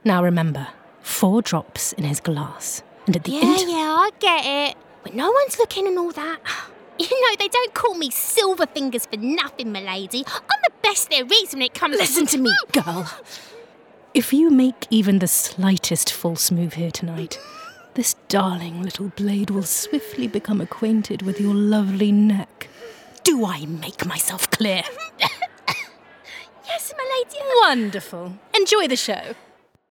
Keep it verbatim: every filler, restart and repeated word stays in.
Now remember, four drops in his glass. And at the yeah, end... Yeah, I get it. When no one's looking and all that... You know, they don't call me Silver Fingers for nothing, milady. I'm the best there is when it comes Listen to... to me, girl. If you make even the slightest false move here tonight, this darling little blade will swiftly become acquainted with your lovely neck. Do I make myself clear? Yes, milady. Wonderful. Enjoy the show.